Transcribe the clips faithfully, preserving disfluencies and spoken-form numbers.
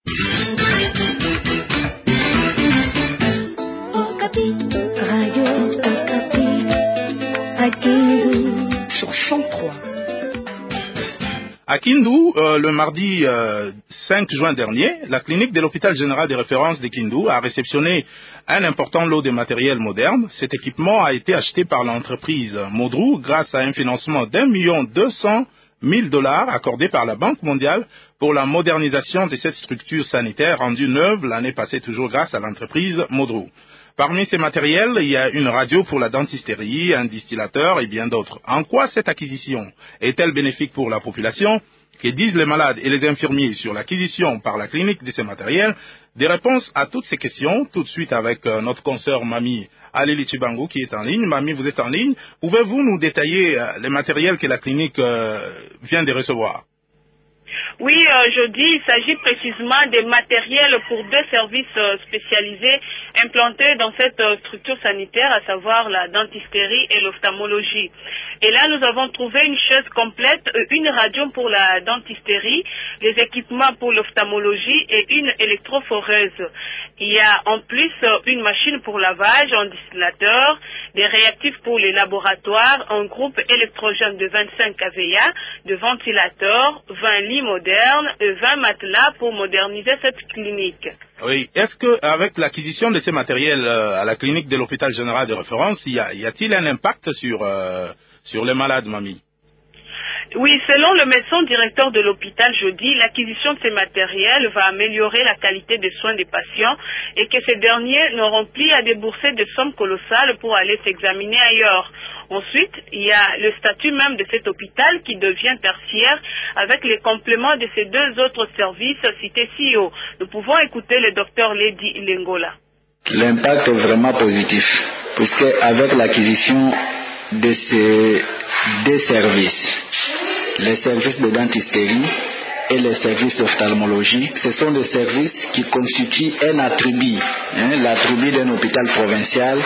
À Kindu, euh, le mardi euh, cinq juin dernier, la clinique de l'hôpital général de référence de Kindu a réceptionné un important lot de matériel moderne. Cet équipement a été acheté par l'entreprise Modrou grâce à un financement d'un million deux cent mille dollars accordé par la Banque mondiale pour la modernisation de cette structure sanitaire rendue neuve l'année passée toujours grâce à l'entreprise Modrou. Parmi ces matériels, il y a une radio pour la dentisterie, un distillateur et bien d'autres. En quoi cette acquisition est-elle bénéfique pour la population? Que disent les malades et les infirmiers sur l'acquisition par la clinique de ces matériels? Des réponses à toutes ces questions, tout de suite avec euh, notre consoeur Mamie Alili Chibangu qui est en ligne. Mamie, vous êtes en ligne. Pouvez-vous nous détailler euh, les matériels que la clinique euh, vient de recevoir? Oui, euh, je dis, il s'agit précisément des matériels pour deux services euh, spécialisés implantés dans cette euh, structure sanitaire, à savoir la dentisterie et l'ophtalmologie. Et là, nous avons trouvé une chaise complète, euh, une radio pour la dentisterie, des équipements pour l'ophtalmologie et une électrophoreuse. Il y a en plus euh, une machine pour lavage, un distillateur, des réactifs pour les laboratoires, un groupe électrogène de vingt-cinq K V A, de ventilateurs, vingt lits modernes et vingt matelas pour moderniser cette clinique. Oui. Est-ce qu'avec l'acquisition de ces matériels euh, à la clinique de l'hôpital général de référence, y, a, y a-t-il un impact sur, euh, sur les malades, Mamie? Oui, selon le médecin directeur de l'hôpital jeudi, l'acquisition de ces matériels va améliorer la qualité des soins des patients et que ces derniers n'auront plus à débourser de sommes colossales pour aller s'examiner ailleurs. Ensuite, il y a le statut même de cet hôpital qui devient tertiaire avec les compléments de ces deux autres services cités ci haut. Nous pouvons écouter le docteur Lady Lengola. L'impact est vraiment positif puisque avec l'acquisition de ces deux services, les services de dentisterie et les services d'ophtalmologie, ce sont des services qui constituent un attribut, hein, l'attribut d'un hôpital provincial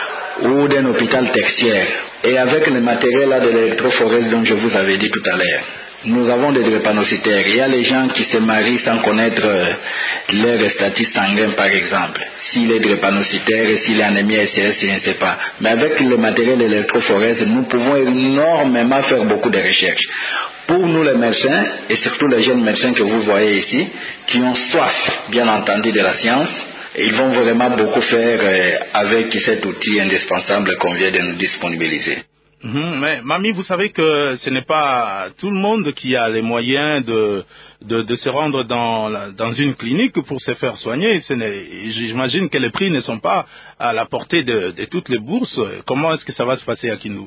ou d'un hôpital tertiaire. Et avec le matériel là de l'électrophorèse dont je vous avais dit tout à l'heure, nous avons des drépanocytaires. Il y a les gens qui se marient sans connaître euh, leur statut sanguin, par exemple. S'il est drépanocytaire et s'il est anémie S S, je ne sais pas. Mais avec le matériel de l'électrophorèse, nous pouvons énormément faire beaucoup de recherches. Pour nous les médecins, et surtout les jeunes médecins que vous voyez ici, qui ont soif, bien entendu, de la science, ils vont vraiment beaucoup faire euh, avec cet outil indispensable qu'on vient de nous disponibiliser. Mmh, mais Mamie, vous savez que ce n'est pas tout le monde qui a les moyens de, de, de se rendre dans, la, dans une clinique pour se faire soigner. J'imagine que les prix ne sont pas à la portée de, de toutes les bourses. Comment est-ce que ça va se passer à Kindu?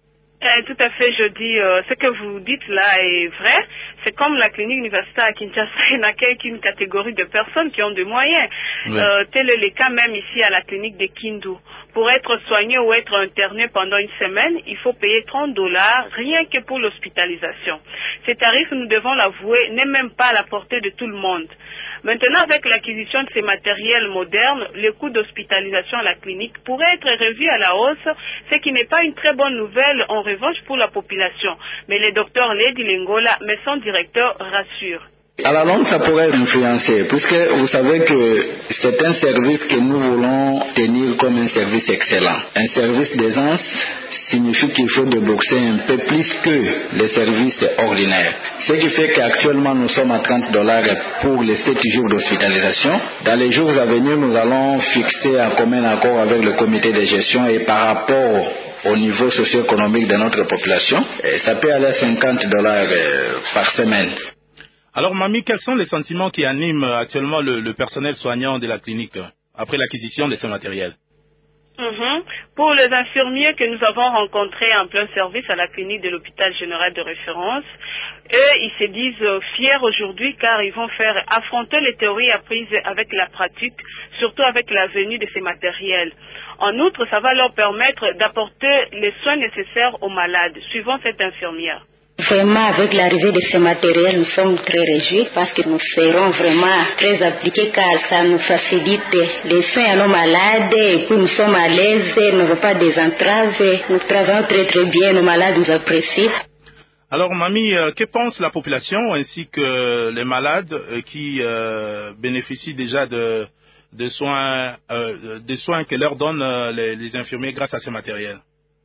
Eh, tout à fait, je dis, euh, ce que vous dites là est vrai. C'est comme la clinique universitaire à Kinshasa, il n'accueille qu'une catégorie de personnes qui ont des moyens. Oui. Euh, tel est le cas même ici à la clinique de Kindu. Pour être soigné ou être interné pendant une semaine, il faut payer trente dollars rien que pour l'hospitalisation. Ces tarifs, nous devons l'avouer, n'est même pas à la portée de tout le monde. Maintenant, avec l'acquisition de ces matériels modernes, le coût d'hospitalisation à la clinique pourrait être revu à la hausse, ce qui n'est pas une très bonne nouvelle en revanche pour la population. Mais le docteur Lady Lengola, médecin directeur, rassure. À la longue, ça pourrait influencer, puisque vous savez que c'est un service que nous voulons tenir comme un service excellent. Un service d'aisance signifie qu'il faut débourser un peu plus que les services ordinaires. Ce qui fait qu'actuellement nous sommes à trente dollars pour les sept jours d'hospitalisation. Dans les jours à venir, nous allons fixer un commun accord avec le comité de gestion et par rapport au niveau socio-économique de notre population, ça peut aller à cinquante dollars par semaine. Alors, Mamie, quels sont les sentiments qui animent actuellement le, le personnel soignant de la clinique après l'acquisition de ce matériel? Mm-hmm. Pour les infirmiers que nous avons rencontrés en plein service à la clinique de l'hôpital général de référence, eux, ils se disent fiers aujourd'hui car ils vont faire affronter les théories apprises avec la pratique, surtout avec la venue de ces matériels. En outre, ça va leur permettre d'apporter les soins nécessaires aux malades, suivant cette infirmière. Vraiment, avec l'arrivée de ces matériels, nous sommes très réjouis parce que nous serons vraiment très appliqués car ça nous facilite les soins à nos malades et puis nous sommes à l'aise, nous n'avons pas des entraves, nous travaillons très très bien, nos malades nous apprécient. Alors, Mamie, euh, que pense la population ainsi que les malades euh, qui euh, bénéficient déjà de, de soins, euh, des soins que leur donnent euh, les, les infirmiers grâce à ces matériels?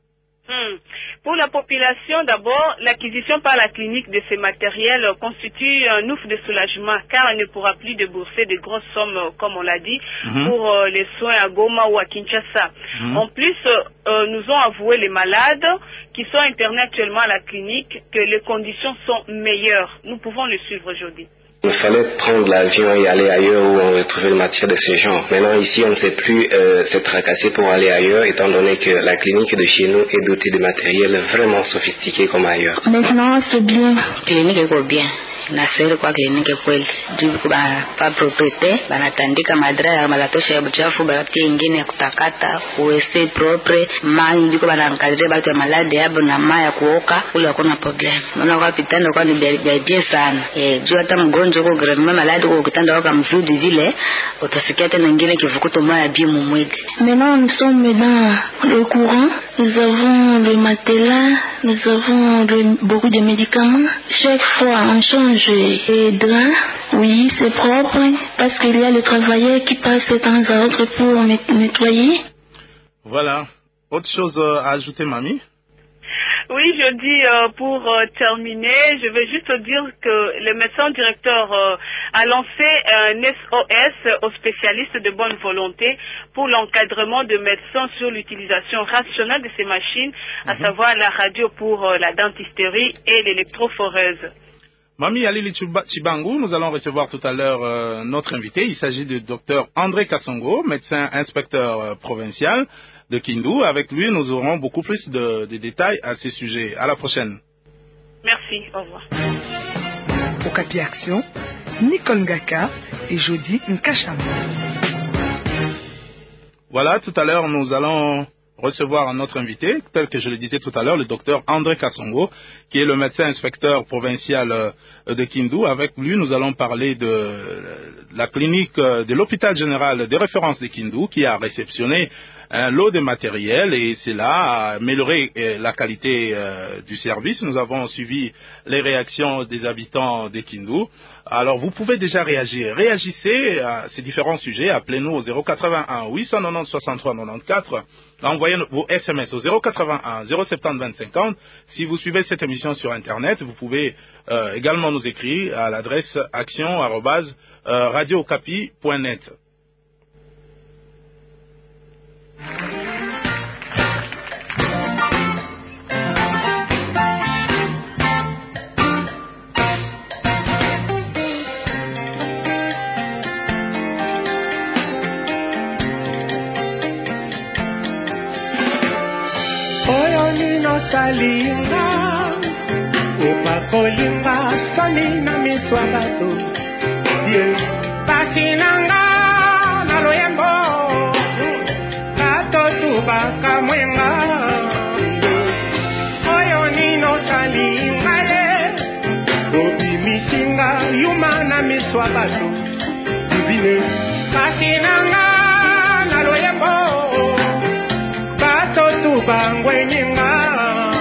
Hmm. Pour la population, d'abord, l'acquisition par la clinique de ces matériels constitue un ouf de soulagement car elle ne pourra plus débourser de grosses sommes, comme on l'a dit, mm-hmm. pour euh, les soins à Goma ou à Kinshasa. Mm-hmm. En plus, euh, nous ont avoué les malades qui sont internés actuellement à la clinique que les conditions sont meilleures. Nous pouvons le suivre aujourd'hui. Il fallait prendre l'avion et aller ailleurs où on retrouvait le matière de ce genre. Maintenant, ici, on ne sait plus euh, se tracasser pour aller ailleurs, étant donné que la clinique de chez nous est dotée de matériel vraiment sophistiqué comme ailleurs. Maintenant, c'est bien. Clinique est bien. Nasiri kwa kliniki kweli juu kwa pa propriete banatandika madra malatosha ya buchafu baratie ingine ya kutakata uwese propre mai ndiko banankadire batu ya malade yabo na mai ya kuoka kule hakuna problem. Maana kwa pitanda kwa ni bien sana eh juu hata mgonjwa kwa grandma malade kwa kitanda waka mzudi vile utasikia tena ingine kivukuto mai ya bimu mwili. Maintenant nous sommes dans le courant, nous avons le matelas, nous avons le, beaucoup de médicaments. Chaque fois on change et draps, oui, c'est propre parce qu'il y a le travailleur qui passe de temps à autre pour nettoyer. Voilà. Autre chose à ajouter, Mamie? Oui, je dis euh, pour euh, terminer, je vais juste dire que le médecin directeur euh, a lancé un S O S aux spécialistes de bonne volonté pour l'encadrement de médecins sur l'utilisation rationnelle de ces machines, mm-hmm. à savoir la radio pour euh, la dentisterie et l'électrophoreuse. Mamie Alili Chibangu, nous allons recevoir tout à l'heure euh, notre invité. Il s'agit du docteur André Kassongo, médecin inspecteur euh, provincial de Kindu. Avec lui, nous aurons beaucoup plus de, de détails à ce sujet. À la prochaine. Merci, au revoir. Okapi Action, Nicole Ngaka et Jody Nkachama. Voilà, tout à l'heure, nous allons recevoir notre invité, tel que je le disais tout à l'heure, le docteur André Kassongo, qui est le médecin inspecteur provincial de Kindu. Avec lui, nous allons parler de la clinique de l'hôpital général de référence de Kindu, qui a réceptionné un lot de matériel et cela a amélioré la qualité euh, du service. Nous avons suivi les réactions des habitants de Kindu. Alors, vous pouvez déjà réagir. Réagissez à ces différents sujets. Appelez-nous au zéro quatre-vingt-un huit cent quatre-vingt-dix soixante-trois quatre-vingt-quatorze. Envoyez vos S M S au zéro quatre-vingt-un zéro soixante-dix vingt cinquante. Si vous suivez cette émission sur Internet, vous pouvez euh, également nous écrire à l'adresse action arobase radio okapi point net. Salinga upakolinga salina miswabato die pakinanga na loyembo kato tubaka mwenga oyo nino salinga le obimisinga yuma na miswabato dibine pakinanga na loyembo kato tubangwenyenga.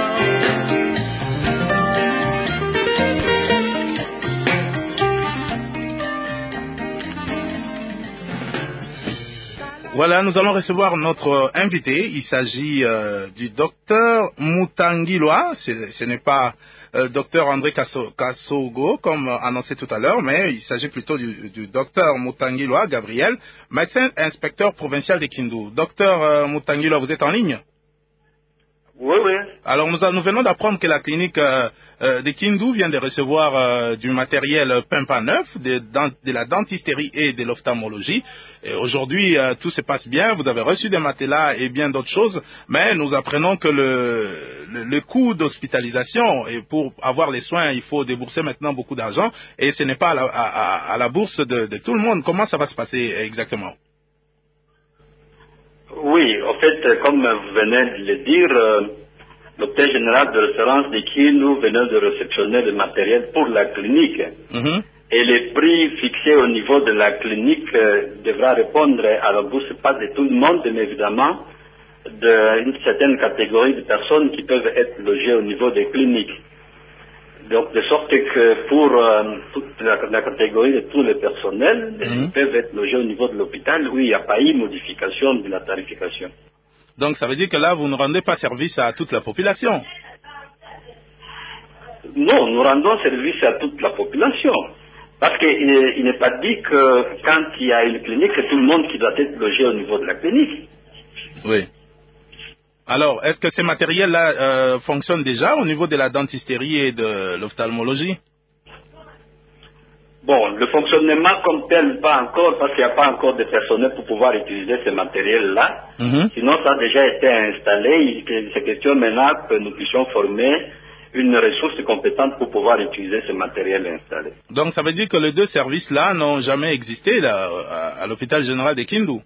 Voilà, nous allons recevoir notre invité. Il s'agit euh, du docteur Mutangiloa. Ce n'est pas euh, docteur André Kassongo, comme annoncé tout à l'heure, mais il s'agit plutôt du, du docteur Mutangiloa, Gabriel, médecin inspecteur provincial de Kindu. Docteur euh, Mutangiloa, vous êtes en ligne? Oui, oui. Alors, nous, nous venons d'apprendre que la clinique euh, euh, de Kindu vient de recevoir euh, du matériel Pimpa neuf, de, de la dentisterie et de l'ophtalmologie. Aujourd'hui, euh, tout se passe bien. Vous avez reçu des matelas et bien d'autres choses, mais nous apprenons que le, le, le coût d'hospitalisation, et pour avoir les soins, il faut débourser maintenant beaucoup d'argent, et ce n'est pas à la, à, à la bourse de, de tout le monde. Comment ça va se passer exactement? Oui, en fait, comme vous venez de le dire, euh, l'hôpital général de référence de Kindu venait de réceptionner le matériel pour la clinique. Mm-hmm. Et les prix fixés au niveau de la clinique euh, devra répondre à la bourse, pas de tout le monde, mais évidemment d'une certaine catégorie de personnes qui peuvent être logées au niveau des cliniques. Donc, de sorte que pour euh, toute la, la catégorie de tous les personnels, mmh. ils peuvent être logés au niveau de l'hôpital où il n'y a pas eu modification de la tarification. Donc, ça veut dire que là, vous ne rendez pas service à toute la population? Non, nous rendons service à toute la population. Parce qu'il il n'est pas dit que quand il y a une clinique, c'est tout le monde qui doit être logé au niveau de la clinique. Oui. Alors, est-ce que ces matériels-là euh, fonctionnent déjà au niveau de la dentisterie et de l'ophtalmologie? Bon, le fonctionnement comme tel, pas encore, parce qu'il n'y a pas encore de personnel pour pouvoir utiliser ces matériels-là. Mm-hmm. Sinon, ça a déjà été installé. C'est question maintenant que nous puissions former une ressource compétente pour pouvoir utiliser ce matériel installé. Donc, ça veut dire que les deux services-là n'ont jamais existé là, à, à l'hôpital général de Kindu?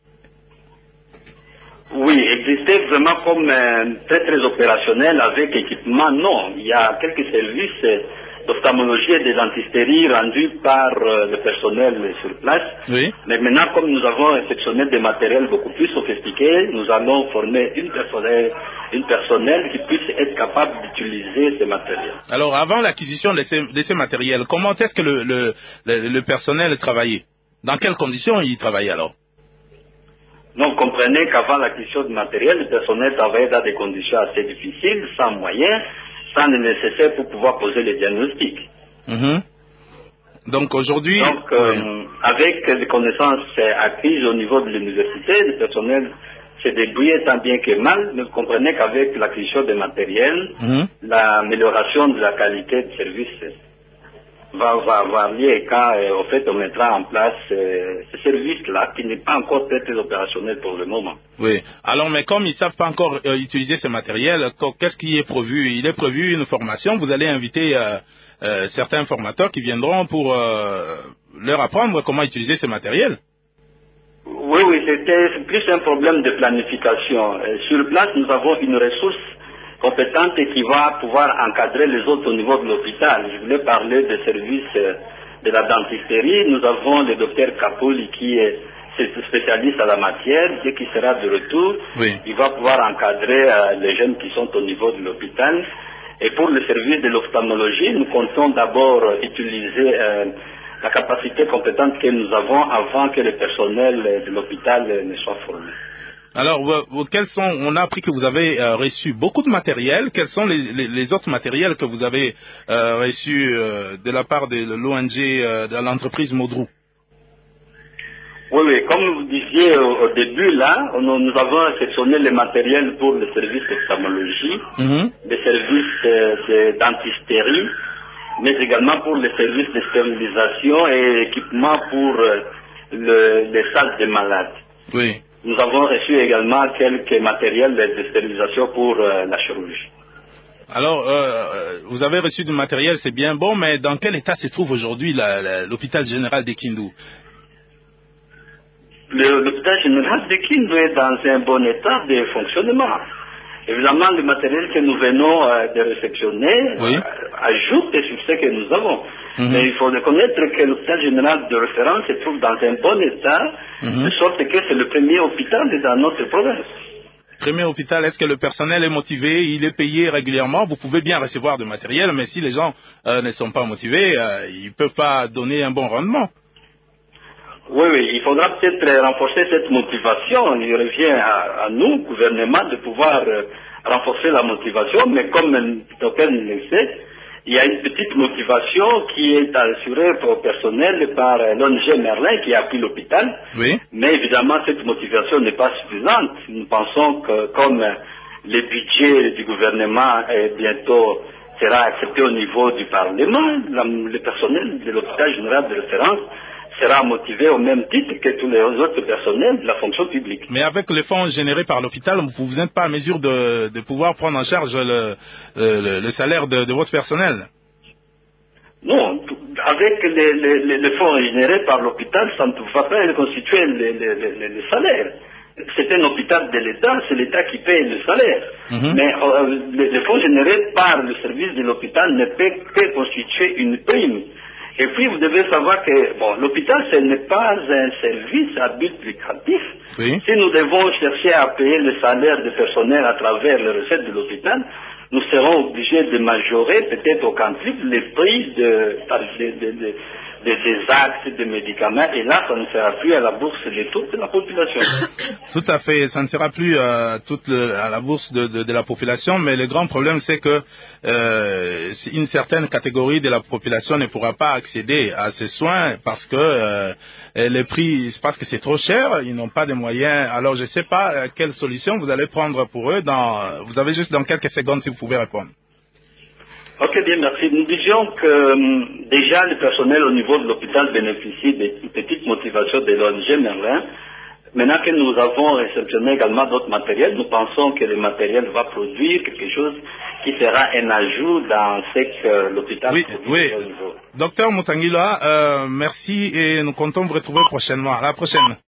Oui, existait vraiment comme euh, très très opérationnel avec équipement, non. Il y a quelques services euh, d'ophtalmologie et de dentisterie rendus par euh, le personnel sur place. Oui. Mais maintenant, comme nous avons réceptionné des matériels beaucoup plus sophistiqués, nous allons former une personnel, une personnel qui puisse être capable d'utiliser ces matériels. Alors, avant l'acquisition de ces, de ces matériels, comment est-ce que le, le, le, le personnel travaillait? Dans quelles conditions il travaillait alors? Donc, comprenez qu'avant l'acquisition du matériel, le personnel travaillait dans des conditions assez difficiles, sans moyens, sans le nécessaire pour pouvoir poser les diagnostics. Mm-hmm. Donc, aujourd'hui... Donc, euh, oui. avec les connaissances acquises au niveau de l'université, le personnel s'est débrouillé tant bien que mal, mais vous comprenez qu'avec l'acquisition des matériels, mm-hmm. l'amélioration de la qualité de service va, va avoir lieu quand, euh, au fait, on mettra en place euh, ce service-là qui n'est pas encore très, très opérationnel pour le moment. Oui. Alors, mais comme ils ne savent pas encore euh, utiliser ce matériel, qu'est-ce qui est prévu? Il est prévu une formation. Vous allez inviter euh, euh, certains formateurs qui viendront pour euh, leur apprendre comment utiliser ce matériel? Oui, oui, c'était plus un problème de planification. Euh, sur place, nous avons une ressource compétente et qui va pouvoir encadrer les autres au niveau de l'hôpital. Je voulais parler des services de la dentisterie. Nous avons le docteur Kapouli qui est spécialiste à la matière. Dès qu'il sera de retour, oui. il va pouvoir encadrer euh, les jeunes qui sont au niveau de l'hôpital. Et pour le service de l'ophtalmologie, nous comptons d'abord utiliser euh, la capacité compétente que nous avons avant que le personnel de l'hôpital ne soit formé. Alors, vous, quels sont, on a appris que vous avez euh, reçu beaucoup de matériel. Quels sont les, les, les autres matériels que vous avez euh, reçus euh, de la part de l'O N G, euh, de l'entreprise Modrou? Oui, oui, comme vous disiez au, au début, là, nous, nous avons réceptionné les matériels pour le service d'ophtalmologie, mm-hmm. les services euh, de dentisterie, mais également pour les services de stérilisation et équipement pour euh, le, les salles des malades. Oui. Nous avons reçu également quelques matériels de stérilisation pour euh, la chirurgie. Alors, euh, vous avez reçu du matériel, c'est bien bon, mais dans quel état se trouve aujourd'hui l'hôpital général de Kindu? L'hôpital général de Kindu est dans un bon état de fonctionnement. Évidemment, le matériel que nous venons euh, de réceptionner oui. euh, ajoute sur ce que nous avons. Mm-hmm. Mais il faut reconnaître que l'hôpital général de référence se trouve dans un bon état, mm-hmm. de sorte que c'est le premier hôpital dans notre province. Premier hôpital, est-ce que le personnel est motivé, il est payé régulièrement? Vous pouvez bien recevoir du matériel, mais si les gens euh, ne sont pas motivés, euh, ils ne peuvent pas donner un bon rendement. Oui, oui, il faudra peut-être renforcer cette motivation. Il revient à, à nous, gouvernement, de pouvoir euh, renforcer la motivation, mais comme le docteur le sait, il y a une petite motivation qui est assurée au personnel par euh, l'O N G Merlin qui appuie l'hôpital. Oui. Mais évidemment, cette motivation n'est pas suffisante. Nous pensons que comme euh, le budget du gouvernement est bientôt sera accepté au niveau du Parlement, la, le personnel de l'hôpital général de référence sera motivé au même titre que tous les autres personnels de la fonction publique. Mais avec les fonds générés par l'hôpital, vous n'êtes pas en mesure de, de pouvoir prendre en charge le, le, le salaire de, de votre personnel? Non, avec les, les, les fonds générés par l'hôpital, ça ne va pas constituer les, les, les, les salaires. C'est un hôpital de l'État, c'est l'État qui paye le salaire. Mm-hmm. Mais euh, les, les fonds générés par le service de l'hôpital ne peuvent que constituer une prime. Et puis, vous devez savoir que bon, l'hôpital, ce n'est pas un service à but lucratif. Oui. Si nous devons chercher à payer le salaire des personnels à travers les recettes de l'hôpital, nous serons obligés de majorer peut-être au quintuple les prix de, de, de, de, de, des actes, des médicaments, et là, ça ne sera plus à la bourse de toute la population. Tout à fait, ça ne sera plus euh, toute le, à la bourse de, de, de la population, mais le grand problème, c'est que euh, une certaine catégorie de la population ne pourra pas accéder à ces soins parce que euh, les prix, parce que c'est trop cher, ils n'ont pas de moyens. Alors, je ne sais pas euh, quelle solution vous allez prendre pour eux. Dans, vous avez juste dans quelques secondes si vous pouvez répondre. Ok, bien, merci. Nous disions que hum, déjà le personnel au niveau de l'hôpital bénéficie d'une petite motivation de l'O N G Merlin. Maintenant que nous avons réceptionné également d'autres matériels, nous pensons que le matériel va produire quelque chose qui sera un ajout dans ce que l'hôpital oui, produit oui. au niveau. Docteur Mutangila, euh, merci et nous comptons vous retrouver prochainement. À la prochaine.